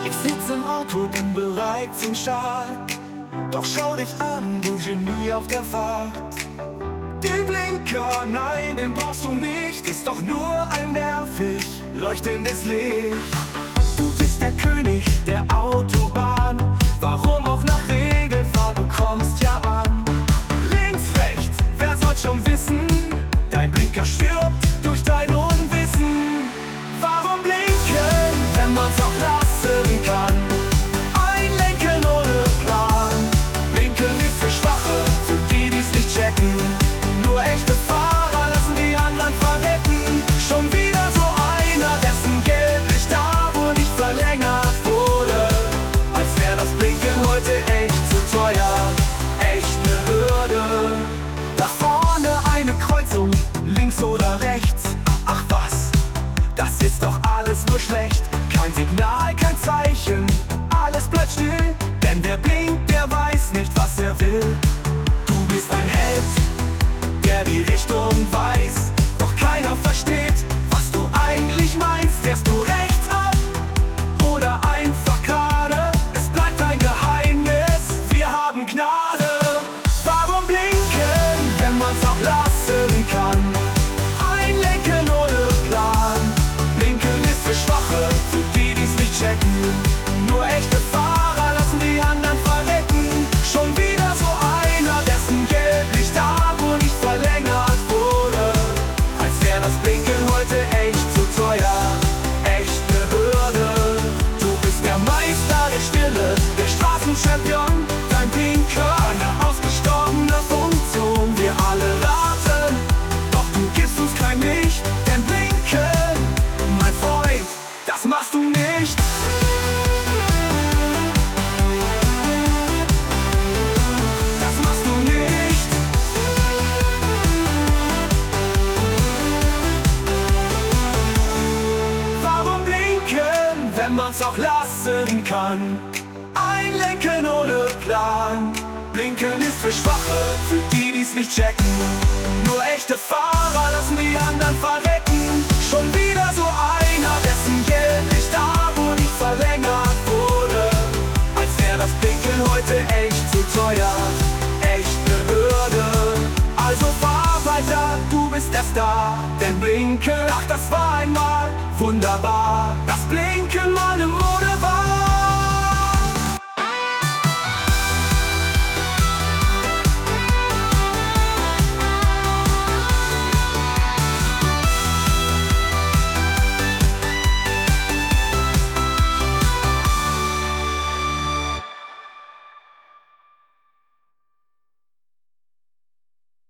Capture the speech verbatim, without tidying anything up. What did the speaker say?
Ich sitz im Auto, bin bereit zum Start. Doch schau dich an, du Genie auf der Fahrt. Den Blinker, nein, den brauchst du nicht. Ist doch nur ein nervig leuchtendes Licht. Du bist der König der Autobahn. Warum auch nach Regelfahrt, du kommst ja an. Links, rechts, wer soll's schon wissen? Dein Blinker stirbt durch dein Unwissen. Warum blinken, wenn man's auch lassen kann? Einlenken ohne Plan. Blinken ist für Schwache, für die, die's nicht checken. Nur echte Fahrer lassen die anderen verrecken. Schon wieder so einer, dessen Gelblicht da wohl nicht verlängert wurde. Als wär das Blinken heute echt zu teuer. Echt ne Hürde. Da vorne eine Kreuzung, links oder rechts. Ach was, das ist doch alles nur schlecht. Kein Signal, kein Zeichen, alles bleibt still. Denn wer blinkt, der weiß nicht, was er will. Du bist ein Held, der die Richtung weiß. Doch keiner versteht, was du eigentlich meinst. Fährst du rechts ab oder einfach gerade? Es bleibt ein Geheimnis, wir haben Gnade. Warum blinken, wenn man's auch lassen kann? Einlenken ohne Plan. Blinken ist für Schwache, für die, die's nicht checken. Nur echte Fahrer lassen die anderen verrecken. Schon wieder so einer, dessen Gelblicht da wohl nicht verlängert wurde. Als wär das Blinken heute echt zu teuer. Echt ne Hürde. Du bist der Meister der Stille, der Straßenchampion. Dein Blinker, eine ausgestorbene Funktion. Wir alle raten, doch du gibst uns kein Licht. Denn Blinken, mein Freund, das machst du nicht. Das machst du nicht. Warum blinken, wenn man's auch lassen kann? Einlenken ohne Plan. Blinken ist für Schwache, für die, die's nicht checken. Nur echte Fahrer lassen die anderen verrecken. Schon wieder so einer, dessen Gelblicht da wohl nicht verlängert wurde. Als wär das Blinken heute echt zu teuer. Echt ne Hürde. Also fahr weiter, du bist der Star. Denn Blinken, ach das war einmal wunderbar.